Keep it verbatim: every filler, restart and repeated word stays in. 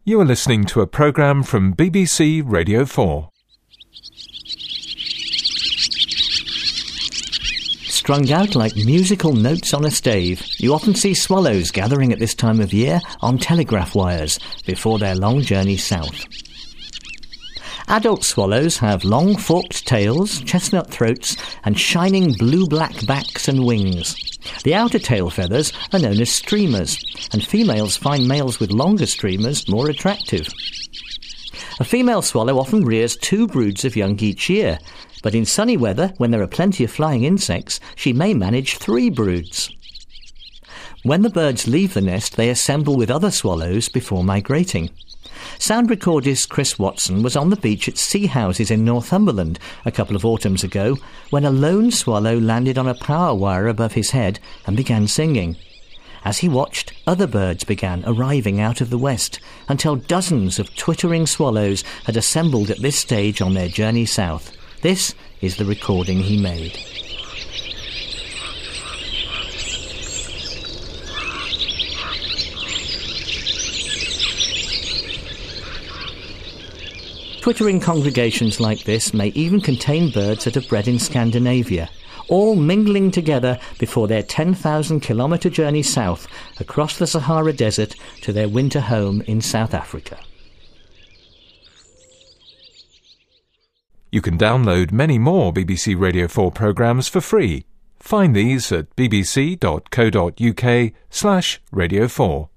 You are listening to a programme from B B C Radio four. Strung out like musical notes on a stave, you often see swallows gathering at this time of year on telegraph wires before their long journey south. Adult swallows have long forked tails, chestnut throats and shining blue-black backs and wings. The outer tail feathers are known as streamers, and females find males with longer streamers more attractive. A female swallow often rears two broods of young each year, but in sunny weather, when there are plenty of flying insects, she may manage three broods. When the birds leave the nest, they assemble with other swallows before migrating. Sound recordist Chris Watson was on the beach at Sea Houses in Northumberland a couple of autumns ago when a lone swallow landed on a power wire above his head and began singing. As he watched, other birds began arriving out of the west until dozens of twittering swallows had assembled at this stage on their journey south. This is the recording he made. Twittering congregations like this may even contain birds that are bred in Scandinavia, all mingling together before their ten thousand kilometre journey south across the Sahara Desert to their winter home in South Africa. You can download many more B B C Radio four programmes for free. Find these at bbc.co.uk slash radio 4.